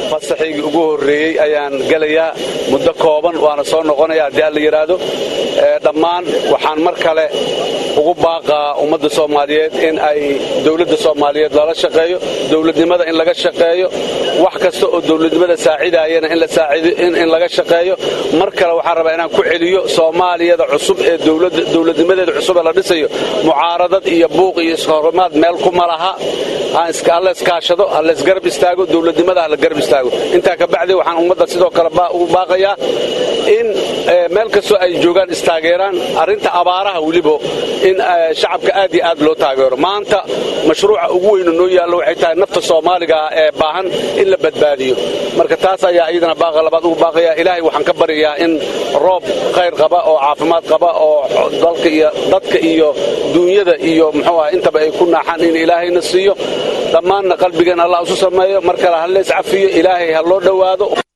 fasaxigii ugu horreeyey ayaan gelayaa muddo kooban waana soo noqonayaa haddii alla yidhaahdo dhammaan waxaan mar kale ugu baaqaa ummadda soomaaliyeed in ay dowladda soomaaliyeed lala shaqeeyo dowladnimada in laga shaqeeyo wax kasta oo dowladnimada saacidaayana in laga shaqeeyo mar kale waxaan rabaa inaan ku celiyo soomaaliyada cusub ee dowladnimadeeda cusub ee la dhisayo mucaaradad iyo buuq iyo iskahorimaad meel kuma laha alla iskaashado alla isgarab istaago dowladnimada alla garab istaago intaa ka bacdi waxaan ummadda sidoo kale ugu baaqayaa in meel kastoo ay joogaan istaageeraan arrinta abaaraha weliba in shacabka aad iyo aad loo taageero maanta mashruuca ugu weynu noo yaallo waxay tahay nafta soomaaliga ee baahan in la badbaadiyo marka taas ayaa iyadana baaqa labaad ugu baaqaya ilaahay waxaan ka baryayaa in roob khayr qaba oo caafimaad qaba oo dadka iyo duunyada iyo muxuu ah intaba ay ku naaxaan in ilaahayna siiyo dhammaanna qalbigan allah isu sameeyo mar kale ha lees cafiyo ilaahay ha loo dhowaado